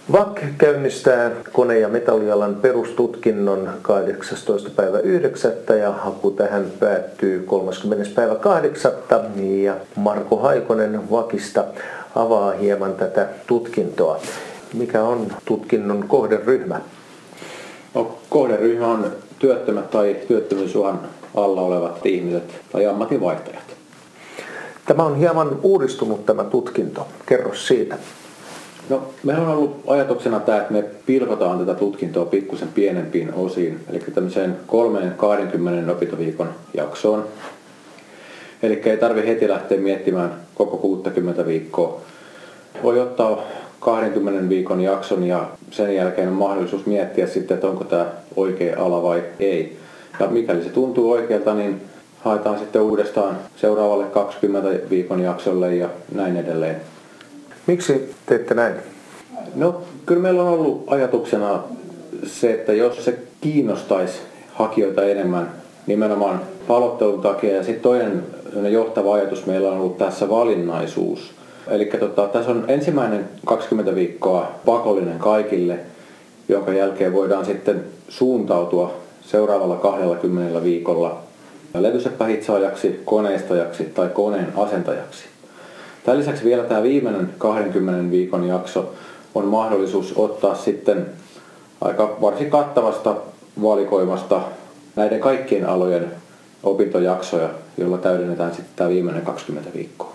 VAK käynnistää kone- ja metallialan perustutkinnon 18.9. ja haku tähän päättyy 30.8. ja Marko Haikonen VAKista avaa hieman tätä tutkintoa. Mikä on tutkinnon kohderyhmä? No, kohderyhmä on työttömät tai työttömyysuhan alla olevat ihmiset tai ammatinvaihtajat. Tämä on hieman uudistunut tämä tutkinto. Kerro siitä. No, meillä on ollut ajatuksena tämä, että me pilkotaan tätä tutkintoa pikkusen pienempiin osiin, eli tämmöiseen 3-20 opintoviikon jaksoon. Eli ei tarvitse heti lähteä miettimään koko 60 viikkoa. Voi ottaa 20 viikon jakson ja sen jälkeen on mahdollisuus miettiä sitten, että onko tämä oikea ala vai ei. Ja mikäli se tuntuu oikealta, niin haetaan sitten uudestaan seuraavalle 20 viikon jaksolle ja näin edelleen. Miksi teette näin? No, kyllä meillä on ollut ajatuksena se, että jos se kiinnostaisi hakijoita enemmän nimenomaan paloittelun takia. Ja sitten toinen johtava ajatus meillä on ollut tässä valinnaisuus. Eli tässä on ensimmäinen 20 viikkoa pakollinen kaikille, jonka jälkeen voidaan sitten suuntautua seuraavalla 20 viikolla levyseppähitsaajaksi, koneistajaksi tai koneen asentajaksi. Tämän lisäksi vielä tämä viimeinen 20 viikon jakso on mahdollisuus ottaa sitten aika varsin kattavasta valikoimasta näiden kaikkien alojen opintojaksoja, joilla täydennetään sitten tämä viimeinen 20 viikkoa.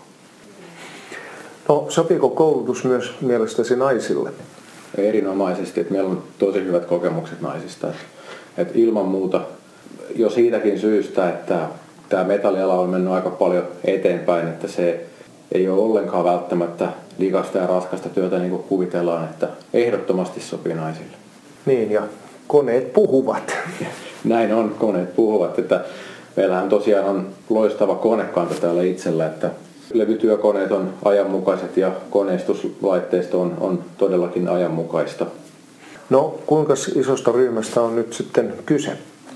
No, sopiiko koulutus myös mielestäsi naisille? Erinomaisesti, että meillä on tosi hyvät kokemukset naisista. Että ilman muuta jo siitäkin syystä, että tämä metalliala on mennyt aika paljon eteenpäin, että se ei ole ollenkaan välttämättä likasta ja raskasta työtä niin kuin kuvitellaan, että ehdottomasti sopii naisille. Niin, ja koneet puhuvat. Näin on, koneet puhuvat. Että meillähän tosiaan on loistava konekanta täällä itsellä, että levytyökoneet on ajanmukaiset ja koneistuslaitteisto on todellakin ajanmukaista. No, kuinka isosta ryhmästä on nyt sitten kyse?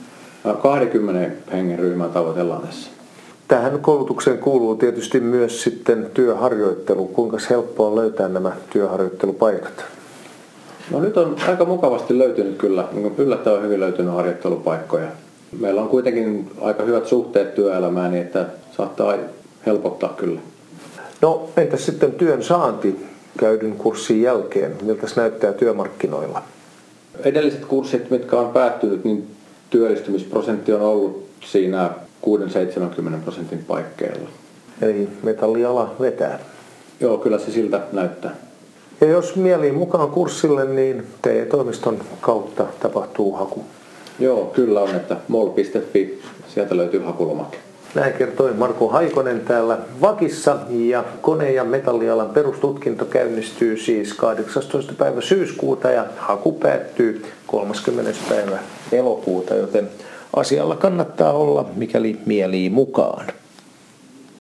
20 hengen ryhmää tavoitellaan tässä. Tähän koulutukseen kuuluu tietysti myös sitten työharjoittelu. Kuinka helppoa on löytää nämä työharjoittelupaikat? No nyt on aika mukavasti löytynyt kyllä, yllättävän hyvin löytynyt harjoittelupaikkoja. Meillä on kuitenkin aika hyvät suhteet työelämään, niin että saattaa helpottaa kyllä. No entäs sitten työn saanti käydyn kurssin jälkeen? Miltä se näyttää työmarkkinoilla? Edelliset kurssit, mitkä on päättynyt, niin työllistymisprosentti on ollut siinä 6-70% paikkeilla. Eli metalliala vetää. Joo, kyllä se siltä näyttää. Ja jos mieliin mukaan kurssille, niin TE-toimiston kautta tapahtuu haku. Joo, kyllä on, että mol.fi, sieltä löytyy hakulomake. Näin kertoi Marko Haikonen täällä VAKissa, ja kone- ja metallialan perustutkinto käynnistyy siis 18. päivä syyskuuta ja haku päättyy 30. päivä elokuuta, joten asialla kannattaa olla mikäli mieliin mukaan.